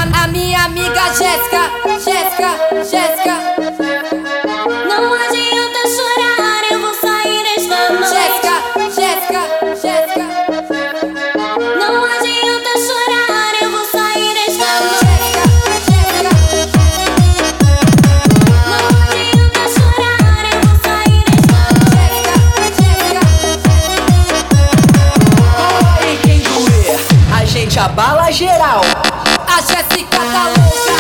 A minha amiga Jéssica. Não adianta chorar, eu vou sair esta noite. Jéssica. Não adianta chorar, eu vou sair esta noite. Não adianta chorar, eu vou sair esta E quem doer, a gente abala geral. A Jéssica tá louca.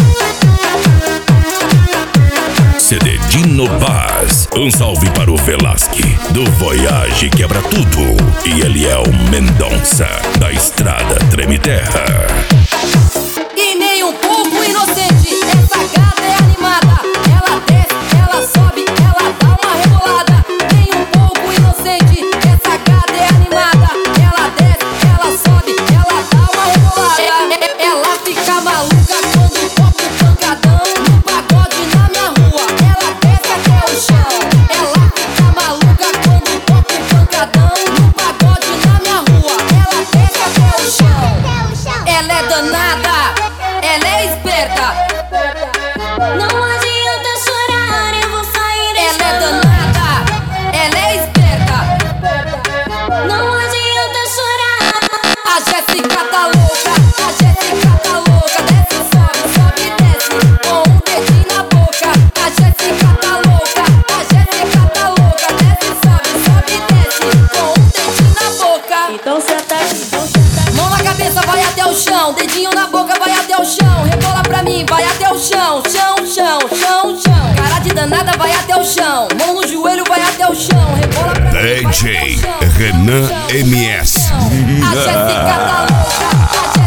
CD Dino Paz. Um salve para o Velasque, do Voyage Quebra Tudo. E ele é o Mendonça, da Estrada Treme Terra. E nem um pouco inocente, essa gata é animada. Ela desce, ela sobe, ela dá uma rebolada. Nem um pouco inocente, essa gata é animada. Ela desce, ela sobe, ela dá uma rebolada. Ela fica maluca quando toca o pancadão no pagode na minha rua. Ela desce até o chão. Ela fica maluca quando toca o pancadão no pagode na minha rua. Ela desce até o chão. Ela é danada, ela é esperta. Não adianta chorar, eu vou sair Ela esta é noite. danada, ela é esperta. Não adianta chorar. A Jéssica tá louca, a Jéssica tá louca. Desce, sobe, desce, com um dedinho na boca. A Jéssica tá louca, a Jéssica tá louca. Desce, sobe, desce, com um dedinho na boca. Então senta aqui, Mão na cabeça, vai até o chão. Dedinho na boca, vai até o chão. Rebola pra mim, vai até o chão. Chão. Cara de danada, vai até o chão. Mão no joelho, vai até o chão. Rebola pra mim, vai até o DJ chão. Renan MS. A Jéssica tá louca.